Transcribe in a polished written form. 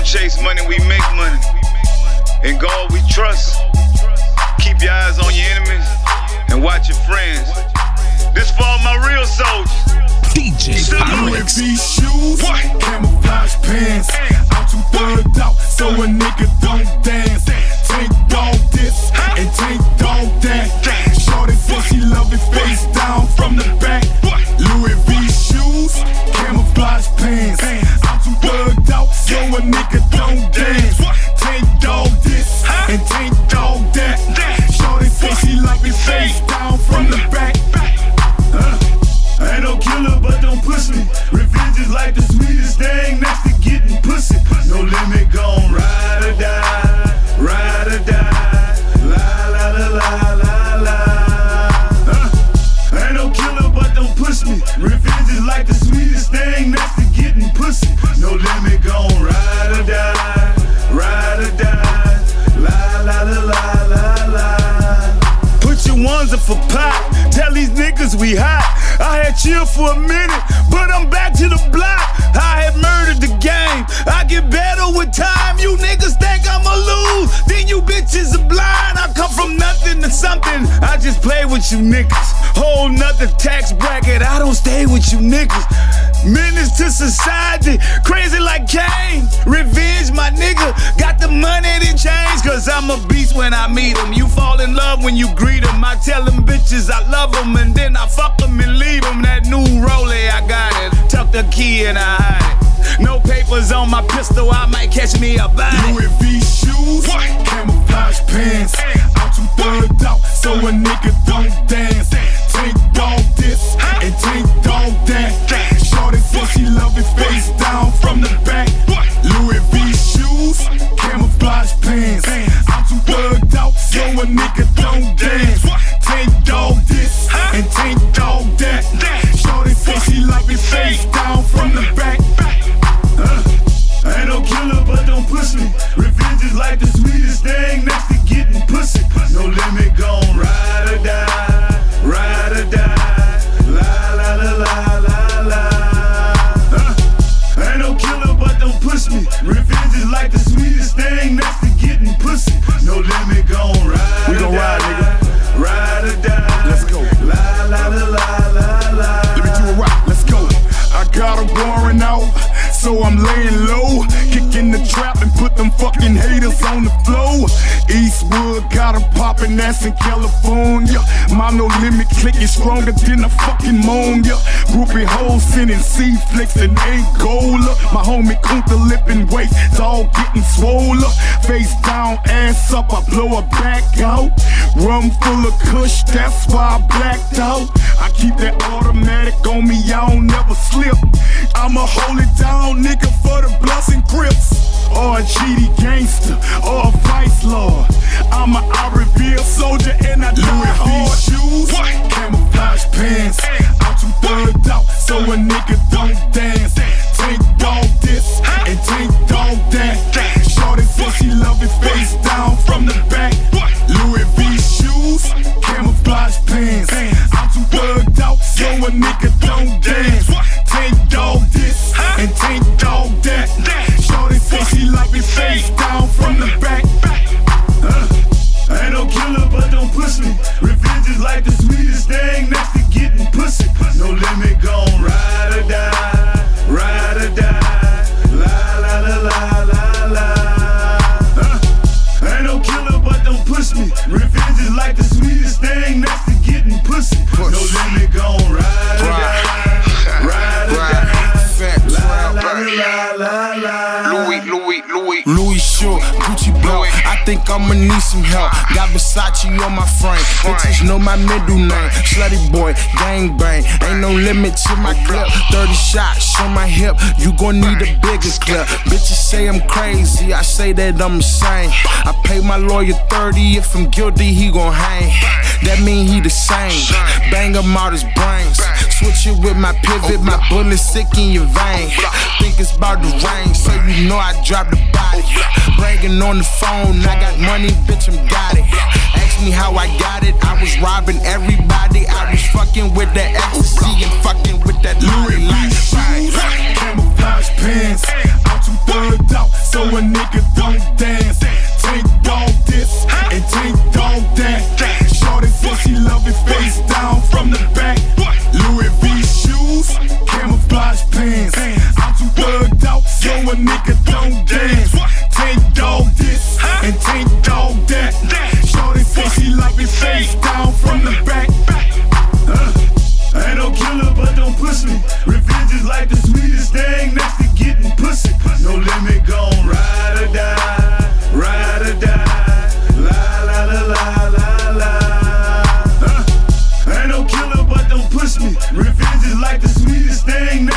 chase money, we make money. In God we trust. Keep your eyes on your enemies and watch your friends. This for all my real soldiers. DJ Louis V shoes, camouflage pants. I'm too thugged out, so a nigga don't dance. Tank dog this and tank dog that. Shorty said she love it face down from the back. Louis V shoes, camouflage pants. I'm too thugged out, so a nigga don't dance. Tank dog this and tank dog that. Shorty said she love it face down from the back. I ain't no killer, but don't push me. Revenge is like the sweetest thing next to getting pussy. No limit, gon' ride or die, ride or die. La la la la la la. I ain't no killer, but don't push me. Revenge is like the sweetest thing next to getting pussy. No limit, gon' ride or die, ride or die. La la la la la la. Put your ones up for pop. Tell these niggas we hot. I had chill for a minute, but I'm back to the block. I had murdered the game. I get better with time. You niggas think I'ma lose, then you bitches are blind. I come from nothing to something. I just play with you niggas. Whole nother tax bracket. I don't stay with you niggas. Menace to society, crazy like Kane. Revenge, my nigga. Got the money to change, cause I'm a beast when I meet them. You fall in love when you greet them. I tell them bitches I love them, and then I fuck them and leave them. That new Rollie, I got it. Tuck the key and I hide it. No papers on my pistol, I might catch me a body. Louis V shoes, camouflage pants. I'm too thugged out, so a nigga don't dance. Tank dog this and tank dog that. Shorty said she love it face down from the back. Louis V shoes, camouflage pants. I'm too thugged out, so a nigga don't dance. Tank dog this and tank dog that. Shorty said she love it face down from the back. I ain't no killer, but don't push me. Revenge is like the sweetest thing next to getting pussy. No limit, gon' ride or die, ride or die. La la la la la la. I ain't no killer, but don't push me. Revenge is like the sweetest thing next to getting pussy. No limit, gon' ride. We gon' ride, nigga. Ride or die. Let's go. La la la la la la. Let me do it right. Let's go. I got a warrant out, so I'm laying low. Kicking the trap and put them fucking haters on the floor. Eastwood got 'em poppin', that's in California. My no limit click is stronger than a fucking ammonia. Groupie hoes sending C-flicks and Angola. My homie Kunta lippin' waist, it's all getting swoller. Face down, ass up, I blow her back out. Rum full of kush, that's why I blacked out. I keep that automatic on me, I don't never slip. I'ma hold it down, nigga, for the Bloods and Crips. Or a GD gangster, or a vice lord. I'm a I-Reveal soldier and I die hard. Shoes, camouflage pants. I'm too thugged out, so a nigga don't dance. Tank dog this and tank dog that. Shorty said she love it face down from the back. Louis V shoes, camouflage pants. I'm too thugged out, so a nigga don't dance. Tank dog this and tank dog that. Shorty said she love it face down from the back. I ain't no killer, but don't push me. Revenge is like the sweetest thing next to getting pussy. No limit, gon' ride or die, ride or die. La la la la la la. I ain't no killer, but don't push me. Revenge is like the sweetest thing next to getting pussy. No limit, gon' ride or die, ride or die. La la la la la. Louis short, Gucci belt. I think I'ma need some help. Got Versace on my frame. Bitches know my middle name. Slutty boy, gang bang. Ain't no limit to my clip. 30 shots on my hip. You gon' need a bigger clip. Bitches say I'm crazy. I say that I'm insane. I pay my lawyer 30. If I'm guilty, he gon' hang. That mean he the same. Bang him out his brains. Switch it with my pivot. My bullet sick in your vein. Think it's about the rain, so you know I drop the body. Bragging on the phone, I got money, bitch, I'm got it. Ask me how I got it, I was robbing everybody. I was fucking with that ecstasy and fucking with that Louis V shoes, camouflage pants. I'm too thugged out, so a fans. I'm too thugged out, so a nigga don't dance. Tank dog this and tank dog that. Shorty say she like it face down from the back. I ain't no killer, but don't push me. Revenge is like the sweetest thing next to getting pussy. No limit, gon' ride or die, ride or die. La la la la la la. I ain't no killer, but don't push me. Revenge is like the sweetest thing.